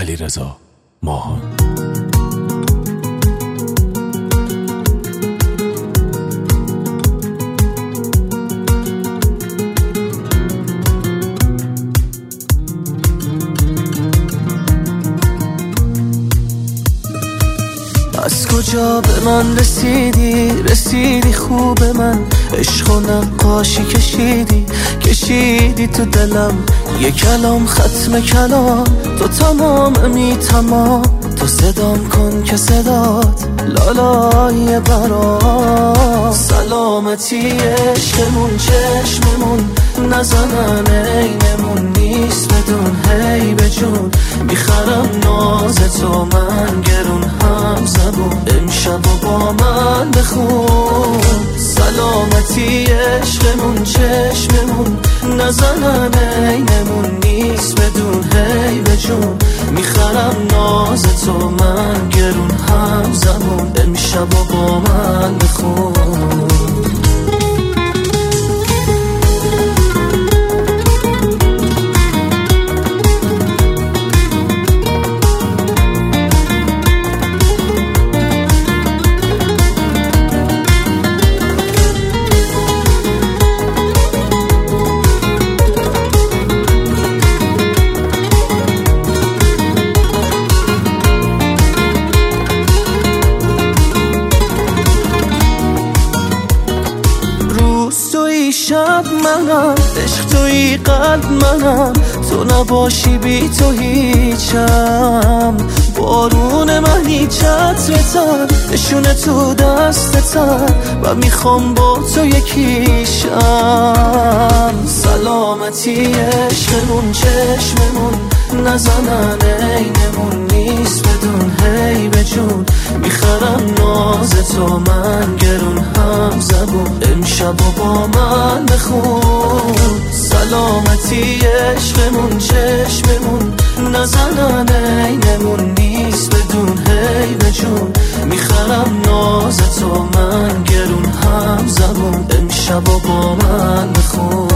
علیرضا ماهان. از کجا به من رسیدی خوب من، عشق و نقاشی کشیدی تو دلم، یه کلام ختم کلام، تو تمام تو صدام کن که صدات لالای برام. سلامتی عشقمون چشممون نزنن عینمون نیست بدون هی به جون، میخرم ناز تو من گرون هم زبون، امشب و با من بخون. سلامتی عشقمون چشممون نزنن عینمون نیست بدون هی به جون، میخرم ناز تو من گرون هم زبون، امشب و با من بخون. شب منم، عشق توی قلب منم، تو نباشی بی تو هیچم. بارون منی چترتن، نشونه تو دستتن و میخوام با تو یکیشم. سلامتی عشقمون چشممون نزنن عینمون نیست بدون هی به جون، میخرم ناز تو من گرون هم زبون، امشب و با من بخون. سلامتی عشقمون چشممون نزنن عینمون نیست بدون هی به جون، میخرم ناز تو من گرون هم زبون، امشب و با من بخون.